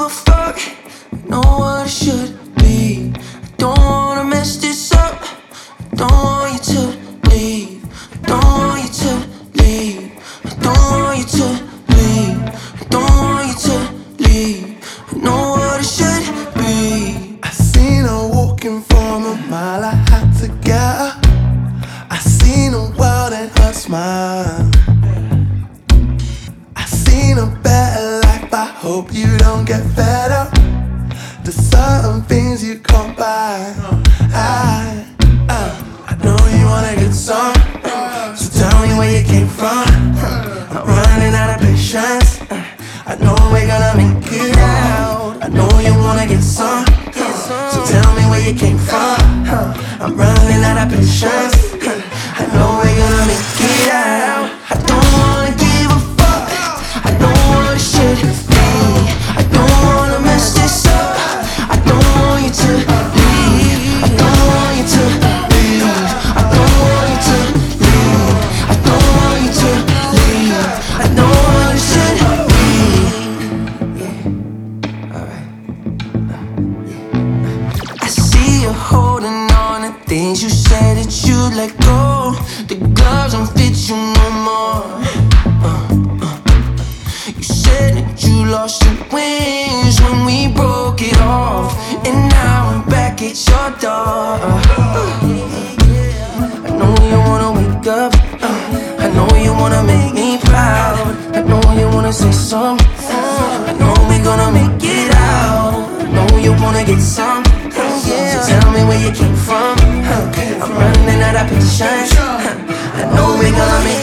a fuck, I know what it should be. I don't wanna mess this up, I don't want you to leave. I don't want you to leave. I don't want you to leave. I don't want you to leave. I know what it should be. I seen her walking from a mile, I had to get her. I seen a world in her smile. I seen a better life, I hope you don't get fed up. There's certain things you can't buy. I know you wanna get some, so tell me where you came from. I'm running out of patience, I know we're gonna make it out. I know you wanna get some, so tell me where you came from. I'm running out of patience, I know we're gonna make it out. I don't wanna give a fuck, I know what it should be. I don't wanna mess this up, I don't want you to leave. I don't want you to leave. I don't want you to leave. I don't want you to leave. I know what it should be. Yeah, alright. I see you holding on to things you said that you'd let go. The gloves don't fit you no more. You said that you lost your wings when we broke it off, and now I'm back at your door. I know you wanna wake up, I know you wanna make me proud. I know you wanna say something, I know we gonna make it out. I know you wanna get some, so tell me where you came from. I'm running out of patience, I know we gonna make